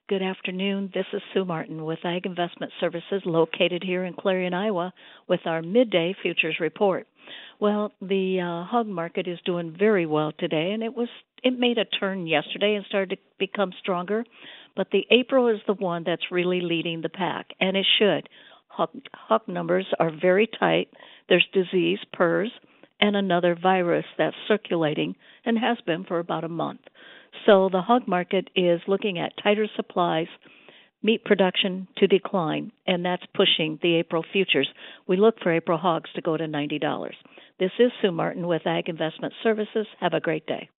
Good afternoon. This is Sue Martin with Ag Investment Services located here in Clarion, Iowa with our midday futures report. Well, the hog market is doing very well today and it made a turn yesterday and started to become stronger, but the April is the one that's really leading the pack and it should. Hog numbers are very tight. There's disease, PRRS, and another virus that's circulating and has been for about a month. So the hog market is looking at tighter supplies, meat production to decline, and that's pushing the April futures. We look for April hogs to go to $90. This is Sue Martin with Ag Investment Services. Have a great day.